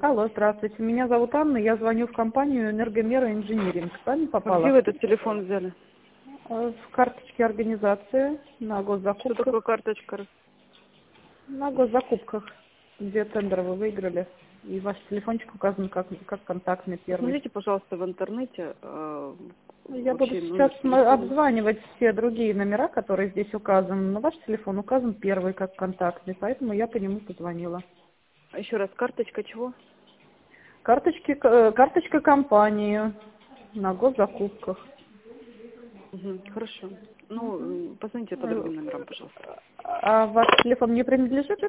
Алло, здравствуйте. Меня зовут Анна, я звоню в компанию «Энергомера Инжиниринг». С вами А попала? где вы этот телефон взяли? В карточке организации на Что госзакупках. такое карточка? На госзакупках, где тендер вы выиграли. И ваш телефончик указан как контактный первый. Посмотрите, пожалуйста, в интернете. Я буду Вообще сейчас номер телефона. обзванивать все другие номера, которые здесь указаны, но ваш телефон указан первый как контактный, поэтому я по нему позвонила. Еще раз, карточка чего? Карточка компании на госзакупках. Угу, хорошо. Ну, позвоните по другим номерам, пожалуйста. А ваш телефон не принадлежит